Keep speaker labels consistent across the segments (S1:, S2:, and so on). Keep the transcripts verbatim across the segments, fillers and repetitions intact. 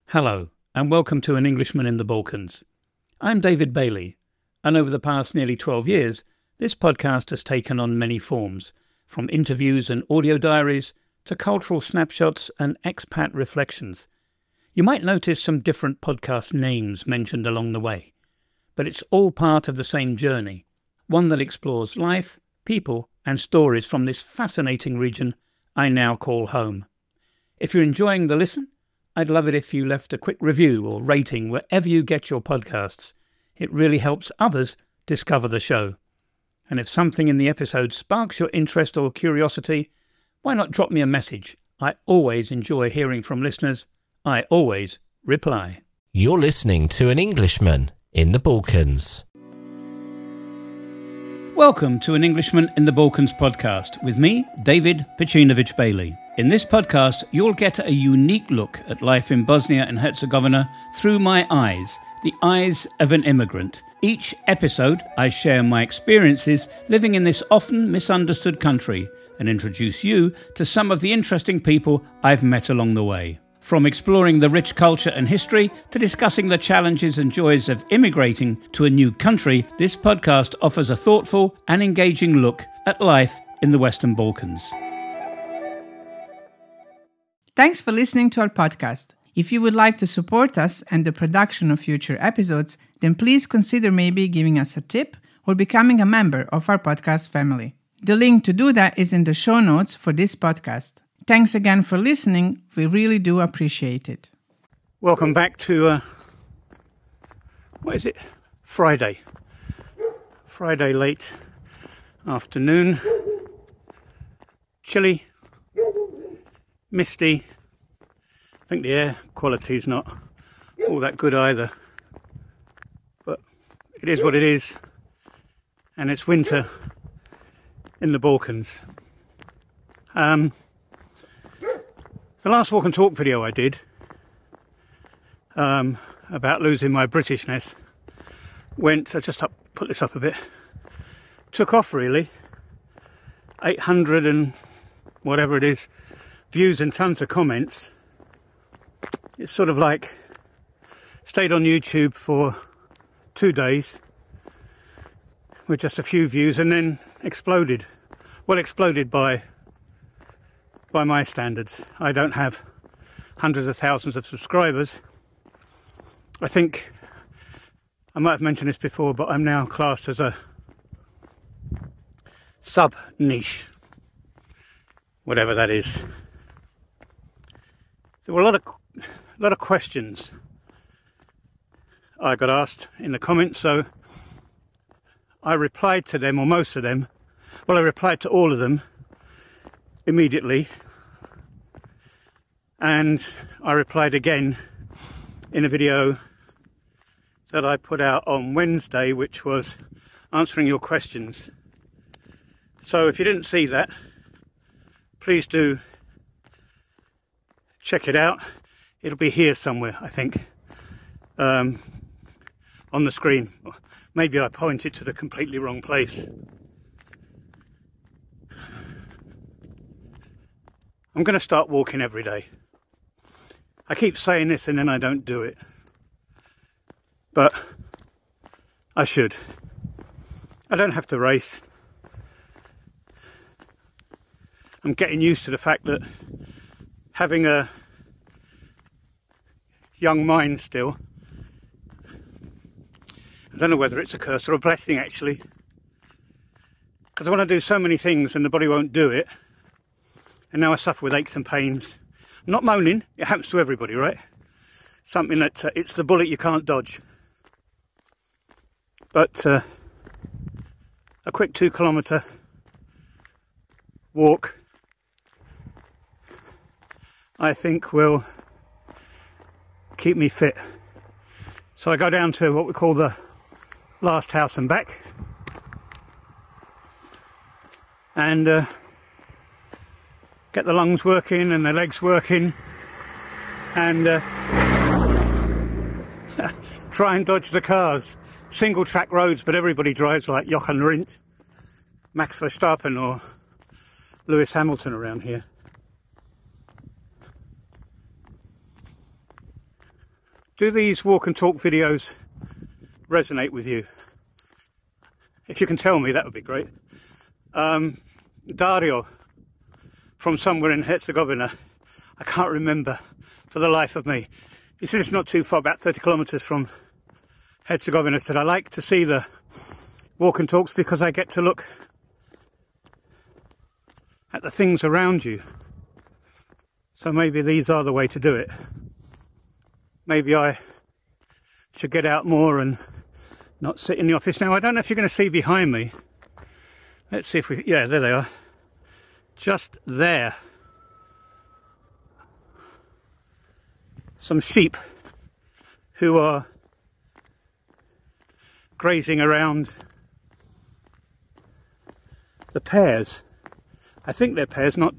S1: Hello, and welcome to An Englishman in the Balkans. I'm David Bailey, and over the past nearly twelve years, this podcast has taken on many forms, from interviews and audio diaries to cultural snapshots and expat reflections. You might notice some different podcast names mentioned along the way, but it's all part of the same journey, one that explores life, people, and stories from this fascinating region I now call home. If you're enjoying the listen, I'd love it if you left a quick review or rating wherever you get your podcasts. It really helps others discover the show. And if something in the episode sparks your interest or curiosity, why not drop me a message? I always enjoy hearing from listeners. I always reply.
S2: You're listening to An Englishman in the Balkans.
S1: Welcome to An Englishman in the Balkans podcast with me, David Pecinovich Bailey. In this podcast, you'll get a unique look at life in Bosnia and Herzegovina through my eyes, the eyes of an immigrant. Each episode, I share my experiences living in this often misunderstood country and introduce you to some of the interesting people I've met along the way. From exploring the rich culture and history to discussing the challenges and joys of immigrating to a new country, this podcast offers a thoughtful and engaging look at life in the Western Balkans.
S3: Thanks for listening to our podcast. If you would like to support us and the production of future episodes, then please consider maybe giving us a tip or becoming a member of our podcast family. The link to do that is in the show notes for this podcast. Thanks again for listening. We really do appreciate it.
S1: Welcome back to, uh, what is it? Friday. Friday late afternoon. Chilly. Misty. I think the air quality is not all that good either. But it is what it is. And it's winter in the Balkans. Um... The last walk and talk video I did um, about losing my Britishness went, I just up, put this up a bit, took off really, eight hundred and whatever it is, views and tons of comments. It's sort of like stayed on YouTube for two days with just a few views and then exploded. Well, exploded by by my standards. I don't have hundreds of thousands of subscribers. I think I might have mentioned this before, but I'm now classed as a sub niche, whatever that is. There were a lot of a lot of questions I got asked in the comments, so I replied to them, or most of them. Well, I replied to all of them immediately, and I replied again in a video that I put out on Wednesday, which was answering your questions. So if you didn't see that, please do check it out. It'll be here somewhere, I think, um, on the screen. Maybe I pointed to the completely wrong place. I'm going to start walking every day. I keep saying this and then I don't do it. But I should. I don't have to race. I'm getting used to the fact that having a young mind still, I don't know whether it's a curse or a blessing actually, because I want to do so many things and the body won't do it. And now I suffer with aches and pains. I'm not moaning, it happens to everybody, right? Something that, uh, it's the bullet you can't dodge. But uh, a quick two kilometre walk, I think will keep me fit. So I go down to what we call the last house and back. And uh, get the lungs working and the legs working, and uh, try and dodge the cars. Single track roads, but everybody drives like Jochen Rindt, Max Verstappen or Lewis Hamilton around here. do these walk and talk videos resonate with you? If you can tell me, that would be great. Um, Dario from somewhere in Herzegovina, I can't remember for the life of me. He said it's not too far, about thirty kilometres from Herzegovina. Said I like to see the walk and talks because I get to look at the things around you. So maybe these are the way to do it. Maybe I should get out more and not sit in the office. Now, I don't know if you're going to see behind me. Let's see if we... Yeah, there they are. Just there. Some sheep who are grazing around the pears. I think they're pears, not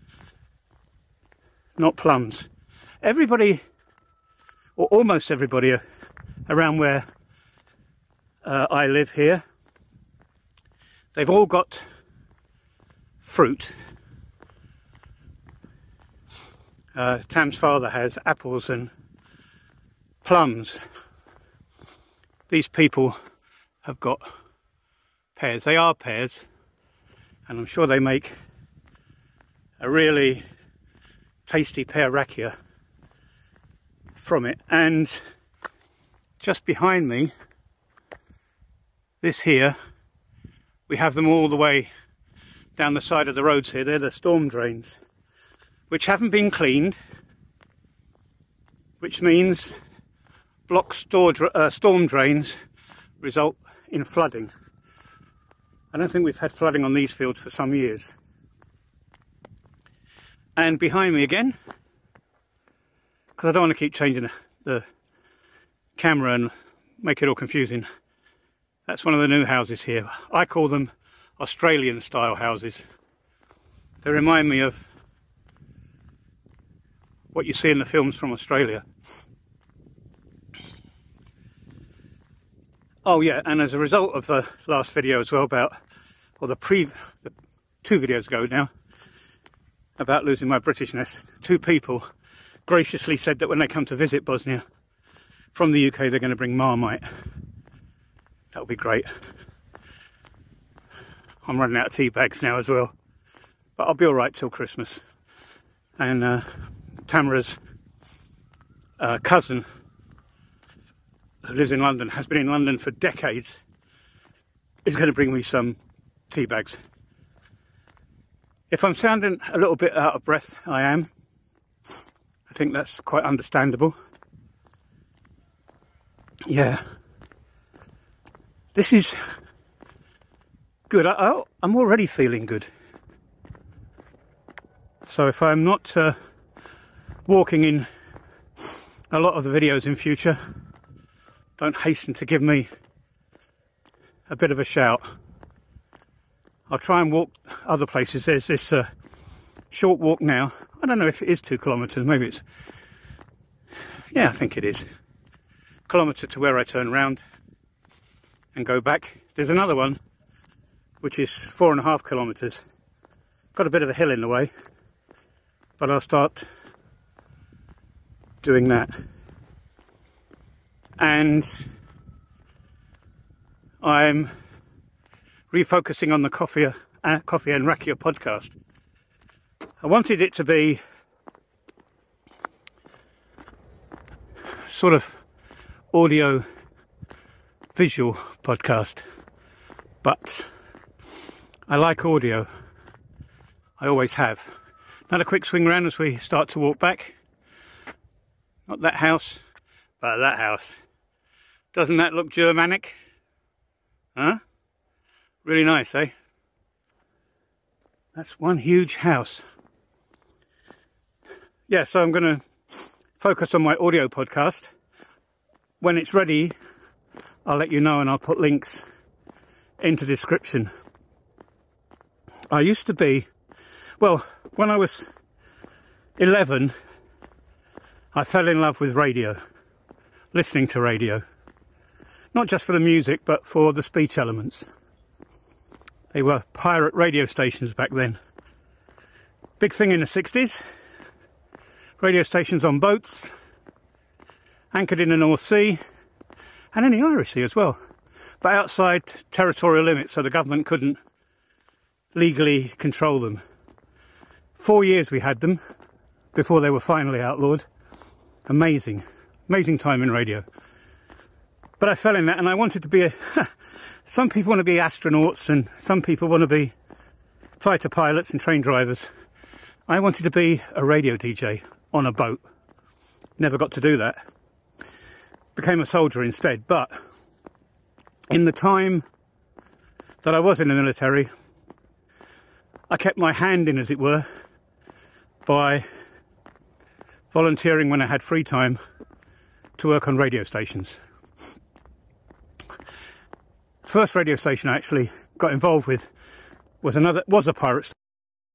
S1: not plums. Everybody, or almost everybody around where uh, I live here, they've all got fruit. Uh, Tam's father has apples and plums. These people have got pears. They are pears, and I'm sure they make a really tasty pear rakia from it. And just behind me, this here, we have them all the way down the side of the roads here. They're the storm drains, which haven't been cleaned, which means blocked store, uh, storm drains result in flooding. I don't think we've had flooding on these fields for some years. And behind me again, because I don't want to keep changing the, the camera and make it all confusing, that's one of the new houses here. I call them Australian style houses. They remind me of what you see in the films from Australia. Oh yeah, and as a result of the last video as well about, or the pre, the two videos ago now, about losing my Britishness, two people graciously said that when they come to visit Bosnia from the U K, they're going to bring Marmite. That would be great. I'm running out of tea bags now as well, but I'll be all right till Christmas. And uh, Tamara's uh, cousin, who lives in London, has been in London for decades, is going to bring me some tea bags. If I'm sounding a little bit out of breath, I am. I think that's quite understandable. Yeah. This is good. I, I, I'm already feeling good. So if I'm not uh, walking in a lot of the videos in future, don't hasten to give me a bit of a shout. I'll try and walk other places. There's this uh, short walk now. I don't know if it is two kilometres. Maybe it's... Yeah, I think it is. Kilometre to where I turn round and go back. There's another one which is four and a half kilometres. Got a bit of a hill in the way, but I'll start doing that. And I'm refocusing on the Coffee, uh, Coffee and Rakia podcast. I wanted it to be sort of audio visual podcast, but I like audio. I always have. Another quick swing round as we start to walk back. Not that house, but that house. Doesn't that look Germanic? Huh? Really nice, eh? That's one huge house. Yeah, so I'm going to focus on my audio podcast. When it's ready, I'll let you know, and I'll put links into the description. I used to be, well, when I was eleven, I fell in love with radio, listening to radio. Not just for the music, but for the speech elements. They were pirate radio stations back then. Big thing in the sixties. Radio stations on boats. anchored in the North Sea and in the Irish Sea as well, but outside territorial limits, so the government couldn't legally control them. Four years we had them before they were finally outlawed. Amazing, amazing time in radio. But I fell in that, and I wanted to be a... Some people want to be astronauts, and some people want to be fighter pilots and train drivers. I wanted to be a radio D J on a boat. Never got to do that. Became a soldier instead. But in the time that I was in the military, I kept my hand in, as it were, by volunteering when I had free time to work on radio stations. First radio station I actually got involved with was another was a pirate station.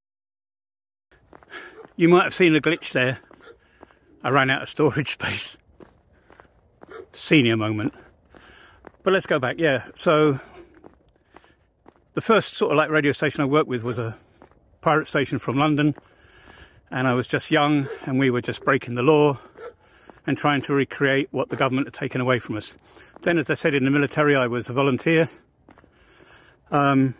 S1: You might have seen a glitch there. I ran out of storage space. Senior moment. But let's go back. Yeah, so the first sort of like radio station I worked with was a pirate station from London, and I was just young, and we were just breaking the law and trying to recreate what the government had taken away from us. Then, as I said, in the military, I was a volunteer, um,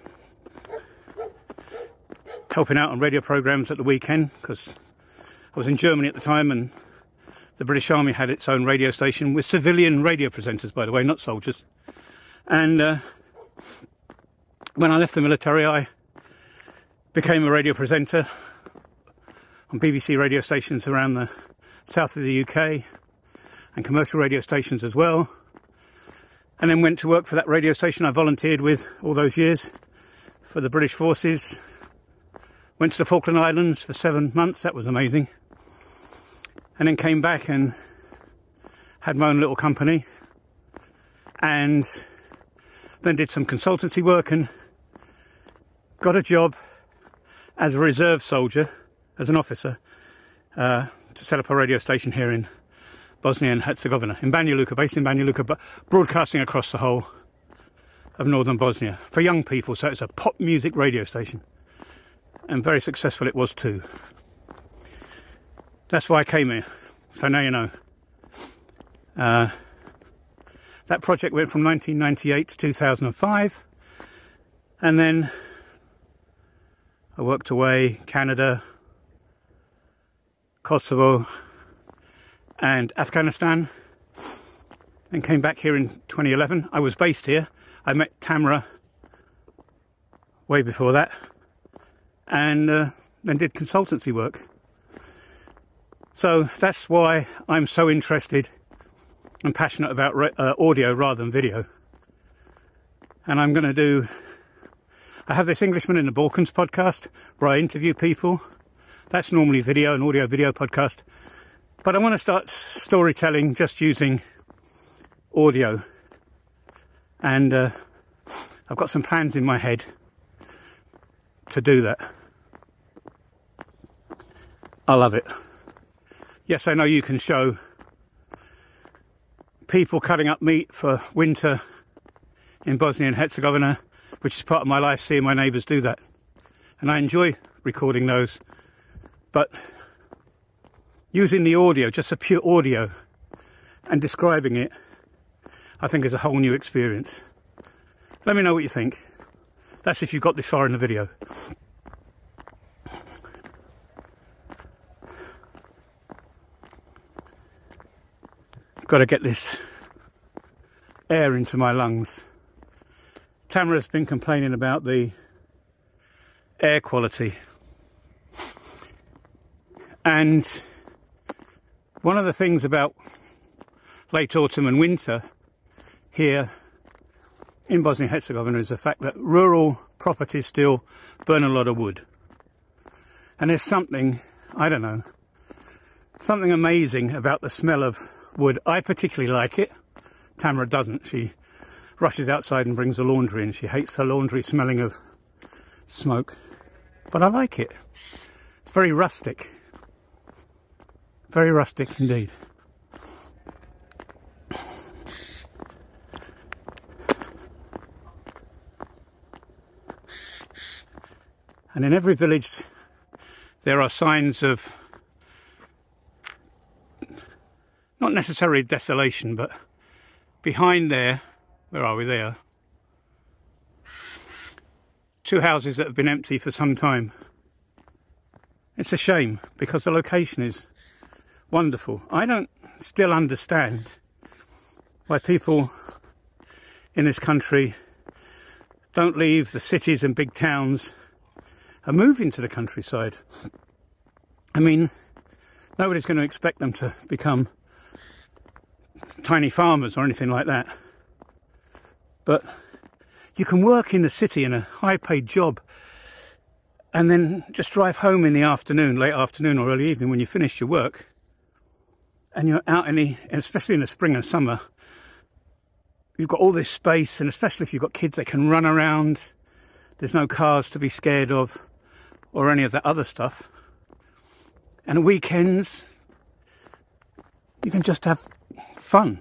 S1: helping out on radio programmes at the weekend, because I was in Germany at the time, and the British Army had its own radio station with civilian radio presenters, by the way, not soldiers. And uh, when I left the military, I became a radio presenter on B B C radio stations around the south of the U K and commercial radio stations as well. And then went to work for that radio station I volunteered with all those years for the British Forces. Went to the Falkland Islands for seven months. That was amazing. And then came back and had my own little company. And then did some consultancy work and got a job as a reserve soldier, as an officer, uh, to set up a radio station here in Bosnia and Herzegovina, in Banja Luka, based in Banja Luka, but broadcasting across the whole of northern Bosnia for young people. So it's a pop music radio station, and very successful it was too. That's why I came here. So now you know. Uh, that project went from nineteen ninety-eight to two thousand five, and then I worked away, Canada, Kosovo, and Afghanistan, and came back here in twenty eleven. I was based here. I met Tamara way before that, and uh, then did consultancy work. So that's why I'm so interested and passionate about uh, audio rather than video. And I'm going to do... I have this Englishman in the Balkans podcast where I interview people. That's normally video, an audio video podcast. But I want to start storytelling just using audio. And uh, I've got some plans in my head to do that. I love it. Yes, I know you can show people cutting up meat for winter in Bosnia and Herzegovina, which is part of my life, seeing my neighbours do that. And I enjoy recording those. But using the audio, just a pure audio, and describing it, I think is a whole new experience. Let me know what you think. That's if you've got this far in the video. Got to get this air into my lungs. Tamara's been complaining about the air quality. And one of the things about late autumn and winter here in Bosnia and Herzegovina is the fact that rural properties still burn a lot of wood. And there's something, I don't know, something amazing about the smell of wood. I particularly like it. Tamara doesn't. She rushes outside and brings the laundry in. She hates her laundry smelling of smoke. But I like it. It's very rustic. Very rustic indeed. And in every village there are signs of, not not necessarily desolation, but behind there, where are we there? Two houses that have been empty for some time. It's a shame because the location is wonderful. I don't still understand why people in this country don't leave the cities and big towns and move into the countryside. I mean, nobody's going to expect them to become tiny farmers or anything like that. But you can work in the city in a high-paid job and then just drive home in the afternoon, late afternoon or early evening when you finish your work. And you're out in the, especially in the spring and summer, you've got all this space, and especially if you've got kids, they can run around. There's no cars to be scared of or any of that other stuff. And weekends, you can just have fun.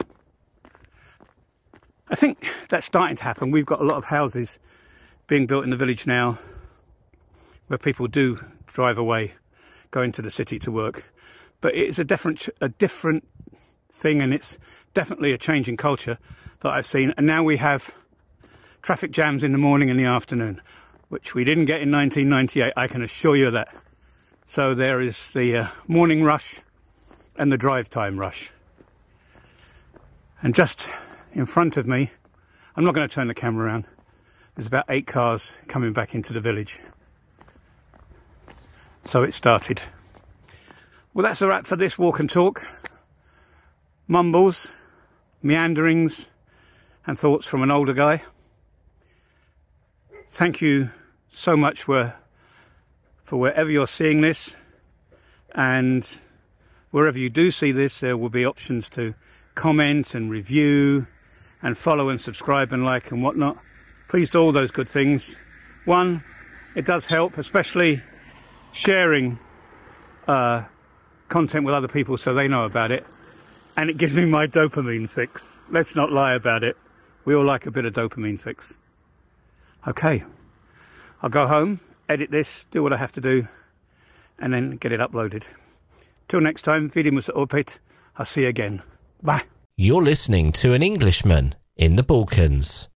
S1: I think that's starting to happen. We've got a lot of houses being built in the village now where people do drive away, go into the city to work. But it's a different, a different thing, and it's definitely a change in culture that I've seen. And now we have traffic jams in the morning and the afternoon, which we didn't get in nineteen ninety-eight, I can assure you of that. So there is the uh, morning rush and the drive time rush. And just in front of me, I'm not going to turn the camera around, there's about eight cars coming back into the village. So it started. Well, that's a wrap for this walk and talk. Mumbles, meanderings, and thoughts from an older guy. Thank you so much for, for wherever you're seeing this, and wherever you do see this, there will be options to comment and review and follow and subscribe and like and whatnot. Please do all those good things. One, it does help, especially sharing uh, content with other people so they know about it, and it gives me my dopamine fix. Let's not lie about it. We all like a bit of dopamine fix. Okay, I'll go home, edit this, do what I have to do, and then get it uploaded. Till next time, vidimus opet. I'll see you again. Bye.
S2: You're listening to An Englishman in the Balkans.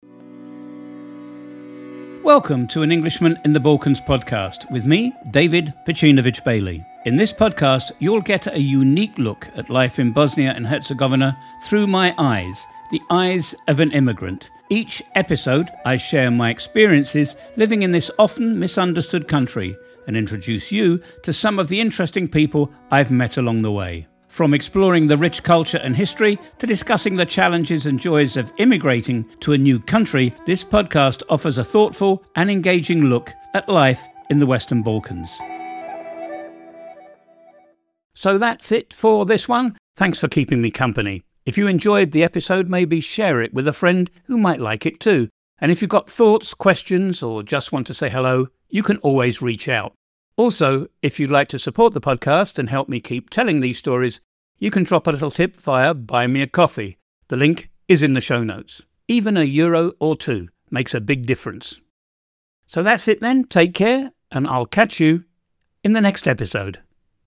S1: Welcome to An Englishman in the Balkans podcast with me, David Pacinovic Bailey. In this podcast, you'll get a unique look at life in Bosnia and Herzegovina through my eyes, the eyes of an immigrant. Each episode, I share my experiences living in this often misunderstood country and introduce you to some of the interesting people I've met along the way. From exploring the rich culture and history to discussing the challenges and joys of immigrating to a new country, this podcast offers a thoughtful and engaging look at life in the Western Balkans. So that's it for this one. Thanks for keeping me company. If you enjoyed the episode, maybe share it with a friend who might like it too. And if you've got thoughts, questions, or just want to say hello, you can always reach out. Also, if you'd like to support the podcast and help me keep telling these stories, you can drop a little tip via Buy Me a Coffee. The link is in the show notes. Even a euro or two makes a big difference. So that's it then. Take care, and I'll catch you in the next episode.